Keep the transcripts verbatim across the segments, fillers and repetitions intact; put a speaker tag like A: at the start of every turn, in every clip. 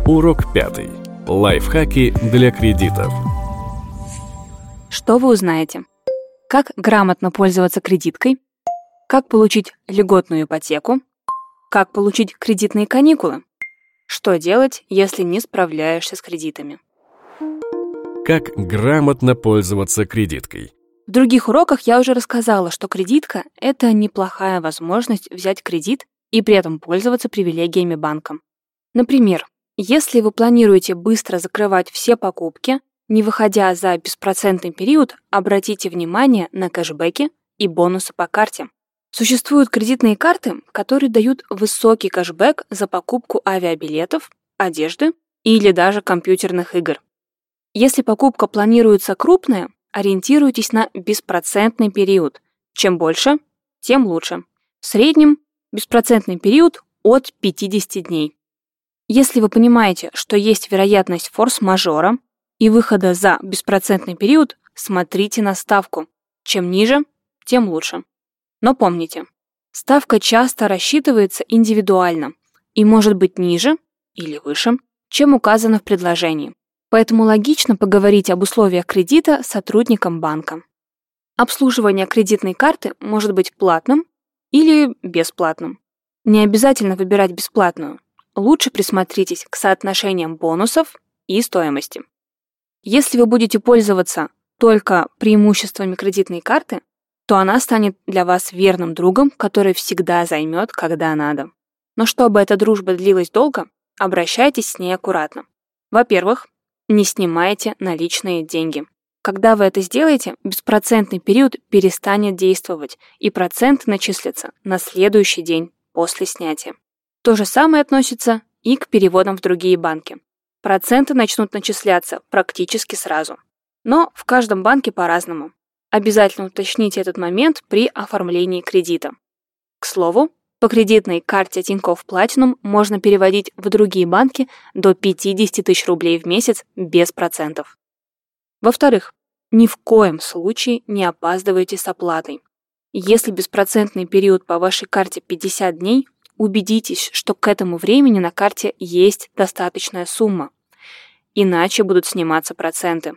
A: Урок пятый. Лайфхаки для кредитов.
B: Что вы узнаете? Как грамотно пользоваться кредиткой? Как получить льготную ипотеку? Как получить кредитные каникулы? Что делать, если не справляешься с кредитами?
A: Как грамотно пользоваться кредиткой?
B: В других уроках я уже рассказала, что кредитка – это неплохая возможность взять кредит и при этом пользоваться привилегиями банка. Например, если вы планируете быстро закрывать все покупки, не выходя за беспроцентный период, обратите внимание на кэшбэки и бонусы по карте. Существуют кредитные карты, которые дают высокий кэшбэк за покупку авиабилетов, одежды или даже компьютерных игр. Если покупка планируется крупная, ориентируйтесь на беспроцентный период. Чем больше, тем лучше. В среднем беспроцентный период от пятидесяти дней. Если вы понимаете, что есть вероятность форс-мажора и выхода за беспроцентный период, смотрите на ставку. Чем ниже, тем лучше. Но помните, ставка часто рассчитывается индивидуально и может быть ниже или выше, чем указано в предложении. Поэтому логично поговорить об условиях кредита с сотрудником банка. Обслуживание кредитной карты может быть платным или бесплатным. Не обязательно выбирать бесплатную. Лучше присмотритесь к соотношениям бонусов и стоимости. Если вы будете пользоваться только преимуществами кредитной карты, то она станет для вас верным другом, который всегда займет, когда надо. Но чтобы эта дружба длилась долго, обращайтесь с ней аккуратно. Во-первых, не снимайте наличные деньги. Когда вы это сделаете, беспроцентный период перестанет действовать, и проценты начислятся на следующий день после снятия. То же самое относится и к переводам в другие банки. Проценты начнут начисляться практически сразу. Но в каждом банке по-разному. Обязательно уточните этот момент при оформлении кредита. К слову, по кредитной карте Тинькофф Platinum можно переводить в другие банки до пятьдесят тысяч рублей в месяц без процентов. Во-вторых, ни в коем случае не опаздывайте с оплатой. Если беспроцентный период по вашей карте пятьдесят дней, убедитесь, что к этому времени на карте есть достаточная сумма. Иначе будут сниматься проценты.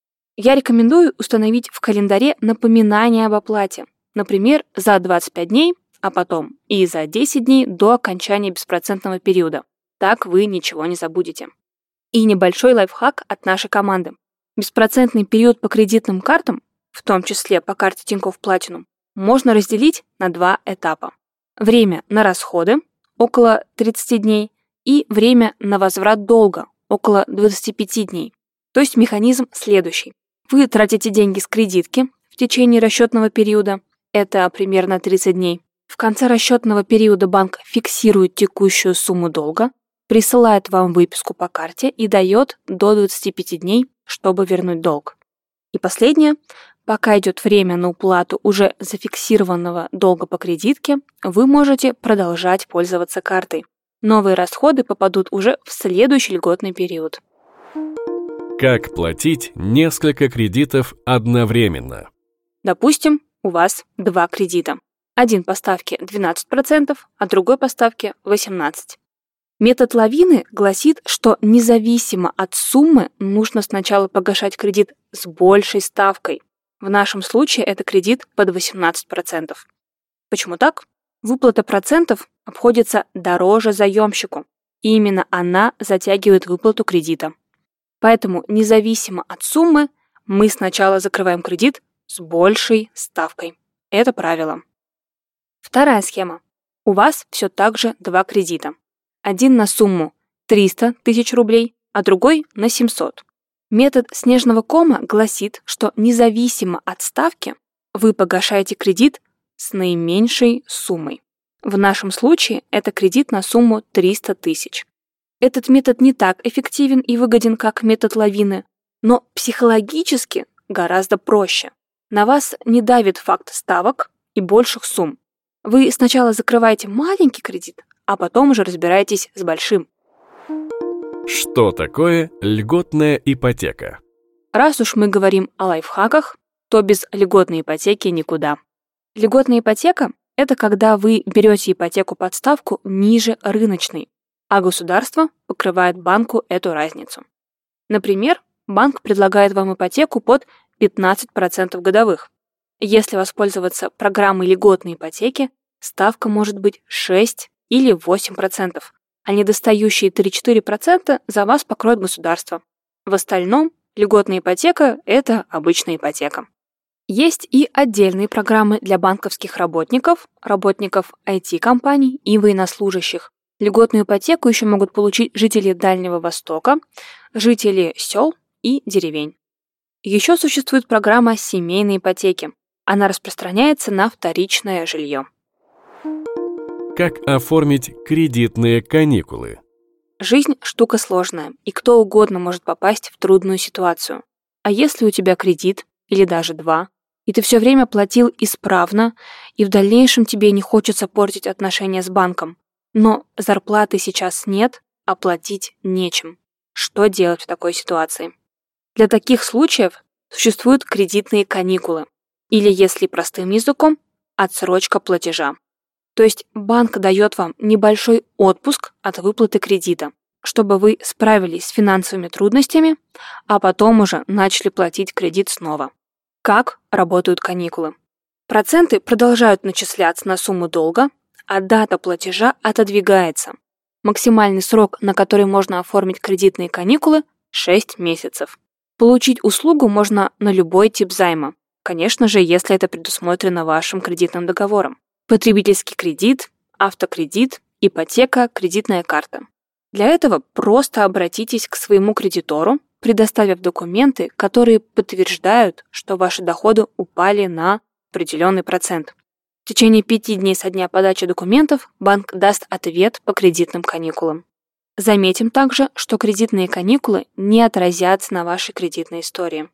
B: Я рекомендую установить в календаре напоминание об оплате. Например, за двадцать пять дней, а потом и за десять дней до окончания беспроцентного периода. Так вы ничего не забудете. И небольшой лайфхак от нашей команды. Беспроцентный период по кредитным картам, в том числе по карте Тинькофф Platinum, можно разделить на два этапа. Время на расходы – около тридцати дней, и время на возврат долга – около двадцати пяти дней. То есть механизм следующий. Вы тратите деньги с кредитки в течение расчетного периода, это примерно тридцать дней. В конце расчетного периода банк фиксирует текущую сумму долга, присылает вам выписку по карте и дает до двадцати пяти дней, чтобы вернуть долг. И последнее. Пока идет время на уплату уже зафиксированного долга по кредитке, вы можете продолжать пользоваться картой. Новые расходы попадут уже в следующий льготный период.
A: Как платить несколько кредитов одновременно?
B: Допустим, у вас два кредита. Один по ставке двенадцать процентов, а другой по ставке восемнадцать процентов. Метод лавины гласит, что независимо от суммы нужно сначала погашать кредит с большей ставкой. В нашем случае это кредит под восемнадцать процентов. Почему так? Выплата процентов обходится дороже заемщику, и именно она затягивает выплату кредита. Поэтому независимо от суммы мы сначала закрываем кредит с большей ставкой. Это правило. Вторая схема. У вас все так же два кредита. Один на сумму триста тысяч рублей, а другой на семьсот. Метод снежного кома гласит, что независимо от ставки вы погашаете кредит с наименьшей суммой. В нашем случае это кредит на сумму триста тысяч. Этот метод не так эффективен и выгоден, как метод лавины, но психологически гораздо проще. На вас не давит факт ставок и больших сумм. Вы сначала закрываете маленький кредит, а потом уже разбираетесь с большим.
A: Что такое льготная ипотека?
B: Раз уж мы говорим о лайфхаках, то без льготной ипотеки никуда. Льготная ипотека – это когда вы берете ипотеку под ставку ниже рыночной. а государство покрывает банку эту разницу. Например, банк предлагает вам ипотеку под пятнадцать процентов годовых. Если воспользоваться программой льготной ипотеки, ставка может быть шесть или восемь процентов, а недостающие три-четыре процента за вас покроет государство. В остальном льготная ипотека – это обычная ипотека. Есть и отдельные программы для банковских работников, работников ай ти-компаний и военнослужащих. Льготную ипотеку еще могут получить жители Дальнего Востока, жители сел и деревень. Еще существует программа семейной ипотеки. Она распространяется на вторичное жилье.
A: Как оформить кредитные каникулы?
B: Жизнь – штука сложная, и кто угодно может попасть в трудную ситуацию. А если у тебя кредит, или даже два, и ты все время платил исправно, и в дальнейшем тебе не хочется портить отношения с банком, но зарплаты сейчас нет, а платить нечем. Что делать в такой ситуации? Для таких случаев существуют кредитные каникулы, или, если простым языком, отсрочка платежа. То есть банк дает вам небольшой отпуск от выплаты кредита, чтобы вы справились с финансовыми трудностями, а потом уже начали платить кредит снова. Как работают каникулы? Проценты продолжают начисляться на сумму долга, а дата платежа отодвигается. Максимальный срок, на который можно оформить кредитные каникулы – шесть месяцев. Получить услугу можно на любой тип займа, конечно же, если это предусмотрено вашим кредитным договором. Потребительский кредит, автокредит, ипотека, кредитная карта. Для этого просто обратитесь к своему кредитору, предоставив документы, которые подтверждают, что ваши доходы упали на определенный процент. В течение пяти дней со дня подачи документов банк даст ответ по кредитным каникулам. Заметим также, что кредитные каникулы не отразятся на вашей кредитной истории.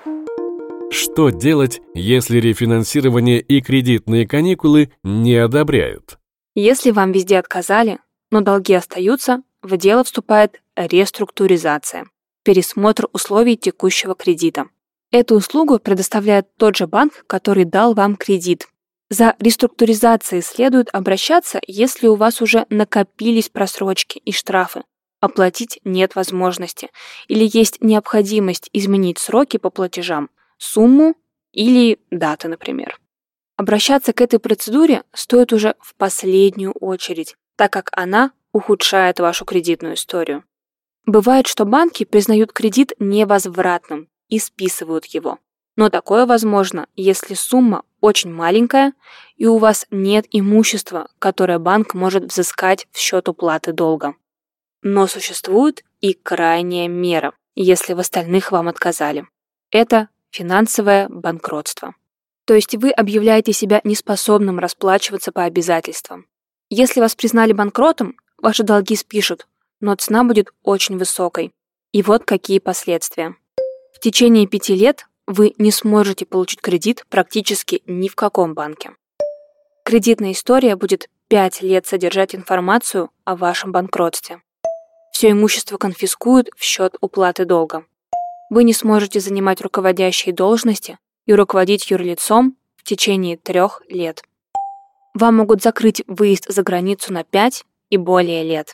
A: Что делать, если рефинансирование и кредитные каникулы не одобряют?
B: Если вам везде отказали, но долги остаются, в дело вступает реструктуризация, пересмотр условий текущего кредита. Эту услугу предоставляет тот же банк, который дал вам кредит. За реструктуризацией следует обращаться, если у вас уже накопились просрочки и штрафы, оплатить нет возможности, или есть необходимость изменить сроки по платежам, сумму или даты, например. Обращаться к этой процедуре стоит уже в последнюю очередь, так как она ухудшает вашу кредитную историю. Бывает, что банки признают кредит невозвратным и списывают его. Но такое возможно, если сумма очень маленькая и у вас нет имущества, которое банк может взыскать в счет уплаты долга. Но существует и крайняя мера, если в остальных вам отказали. Это финансовое банкротство. То есть вы объявляете себя неспособным расплачиваться по обязательствам. Если вас признали банкротом, ваши долги спишут, но цена будет очень высокой. И вот какие последствия. В течение пяти лет вы не сможете получить кредит практически ни в каком банке. Кредитная история будет пять лет содержать информацию о вашем банкротстве. Все имущество конфискуют в счет уплаты долга. Вы не сможете занимать руководящие должности и руководить юрлицом в течение трех лет. Вам могут закрыть выезд за границу на пять и более лет.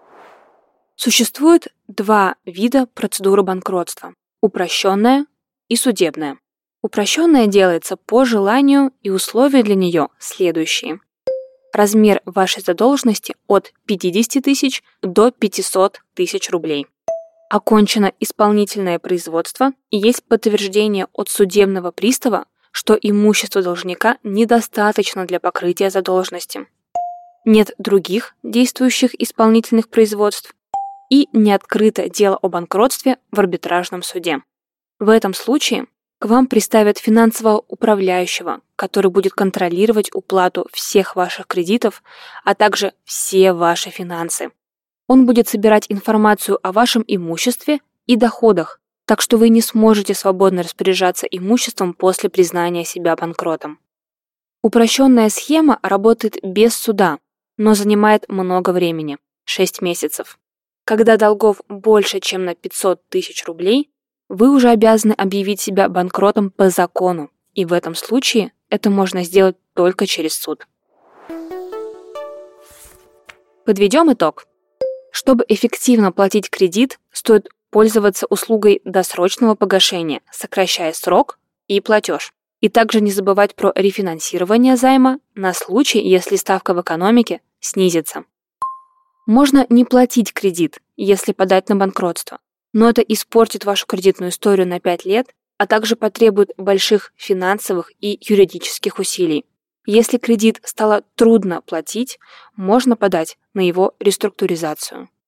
B: Существует два вида процедуры банкротства – упрощенная и судебная. Упрощенная делается по желанию, и условия для нее следующие. Размер вашей задолженности от пятидесяти тысяч до пятисот тысяч рублей. Окончено исполнительное производство и есть подтверждение от судебного пристава, что имущество должника недостаточно для покрытия задолженности. Нет других действующих исполнительных производств и не открыто дело о банкротстве в арбитражном суде. В этом случае к вам приставят финансового управляющего, который будет контролировать уплату всех ваших кредитов, а также все ваши финансы. Он будет собирать информацию о вашем имуществе и доходах, так что вы не сможете свободно распоряжаться имуществом после признания себя банкротом. Упрощенная схема работает без суда, но занимает много времени – шесть месяцев. Когда долгов больше, чем на пятьсот тысяч рублей, вы уже обязаны объявить себя банкротом по закону, и в этом случае это можно сделать только через суд. Подведем итог. Чтобы эффективно платить кредит, стоит пользоваться услугой досрочного погашения, сокращая срок и платеж. И также не забывать про рефинансирование займа на случай, если ставка в экономике снизится. Можно не платить кредит, если подать на банкротство, но это испортит вашу кредитную историю на пять лет, а также потребует больших финансовых и юридических усилий. Если кредит стало трудно платить, можно подать на его реструктуризацию.